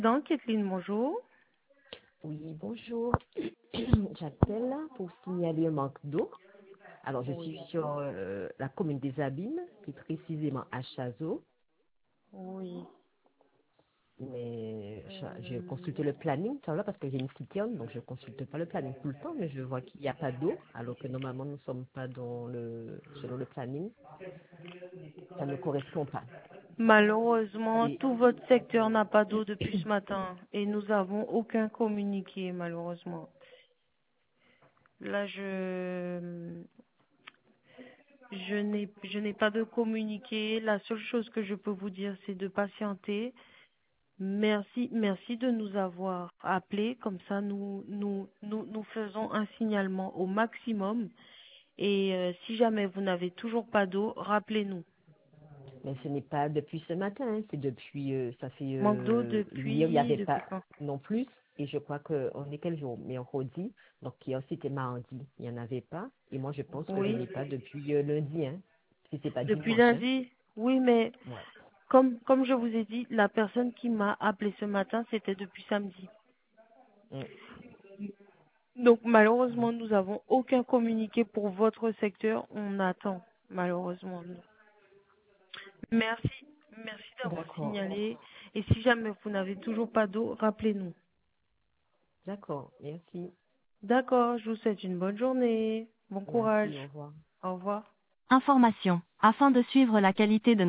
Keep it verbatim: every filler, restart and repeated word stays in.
Donc, Kathleen, bonjour. Oui, bonjour. J'appelle pour signaler un manque d'eau. Alors, je suis Oui. sur euh, la commune des Abîmes, plus précisément à Chazot, Oui. mais je, je Euh, consulte le planning, ça va, parce que j'ai une citerne, donc je ne consulte pas le planning tout le temps, mais je vois qu'il n'y a pas d'eau, alors que normalement nous ne sommes pas dans le, selon le planning. Ça ne correspond pas. Malheureusement, Et tout votre secteur n'a pas d'eau depuis ce matin et nous avons aucun communiqué, malheureusement. Là, je, je n'ai, je n'ai pas de communiqué. La seule chose que je peux vous dire, c'est de patienter. Merci, merci de nous avoir appelés. Comme ça, nous, nous, nous, nous faisons un signalement au maximum. Et euh, si jamais vous n'avez toujours pas d'eau, rappelez-nous. Mais ce n'est pas depuis ce matin, hein, c'est depuis, euh, ça fait, Manque d'eau euh, hier, il n'y depuis, avait depuis pas quand? non plus, et je crois qu'on est quel jour? Mercredi, donc hier c'était mardi, il n'y en avait pas, et moi je pense que je Oui. n'ai pas depuis euh, lundi, hein, si c'est pas Depuis dimanche, hein. lundi? Oui, mais Ouais. comme, comme je vous ai dit, la personne qui m'a appelé ce matin, c'était depuis samedi. Mm. Donc malheureusement, nous n'avons aucun communiqué pour votre secteur. On attend, malheureusement. Merci, merci d'avoir D'accord, signalé. Et si jamais vous n'avez toujours pas d'eau, rappelez-nous. d'accord, merci, D'accord, je vous souhaite une bonne journée. Bon courage. merci, au revoir. Au revoir. Information. Afin de suivre la qualité de